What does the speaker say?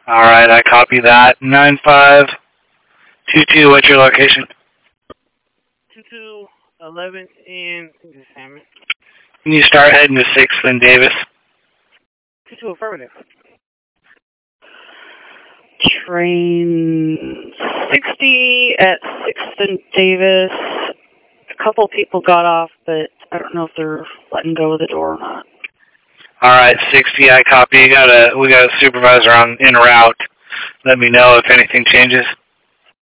All right, I copy that. 9522, what's your location? 2211 in Salmon. Can you start heading to 6th and Davis? 22 affirmative. Train 60 at 6th and Davis. A couple people got off, but I don't know if they're letting go of the door or not. All right, 60, I copy. We got a supervisor en route. Let me know if anything changes.